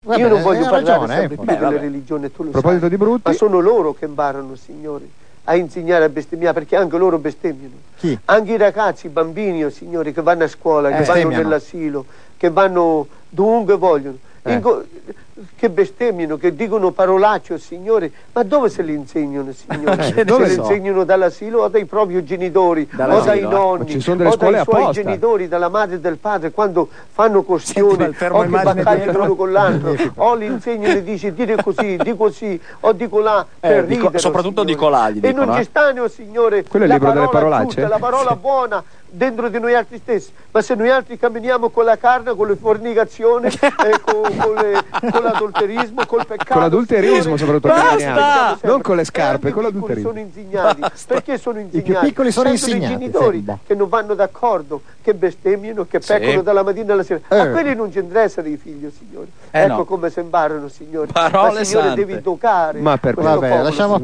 Vabbè, io non voglio parlare ragione, sempre più delle religioni, tu lo sai. proposito di brutti, ma sono loro che imparano, Signore, a insegnare a bestemmiare, perché anche loro bestemmiano. Chi? Anche i ragazzi, i bambini, signore, che vanno a scuola, che vanno nell'asilo, che vanno dovunque vogliono, che bestemmiano, che dicono parolacce, Signore, ma dove se li insegnano, Signore? Se li insegnano dall'asilo o dai propri genitori, o dai nonni, o dai suoi genitori, dalla madre e del padre, quando fanno questioni, o che battagliano l'uno con l'altro, o li insegnano e dice dire così, di così, o dico là, per ridere, soprattutto Signore. dico là, gli e dicono, non ci stanno, Signore, quello è il la libro delle parola parolacce? giusta, la parola buona dentro di noi altri stessi, ma se noi altri camminiamo con la carne, con le fornicazioni, con l'adulterismo, col peccato, con l'adulterismo, Signore, soprattutto camminiamo, non con le scarpe, con l'adulterismo. Sono insegnati. Perché sono insegnati? I più piccoli sono insegnati. I genitori che non vanno d'accordo, che bestemmiano, che peccano dalla mattina alla sera. A quelli non ci interessano i figli, Signore. Ecco come si imparano, Signore. Parole ma Signore sante. devi educare. Ma per questo vabbè, popolo, lasciamo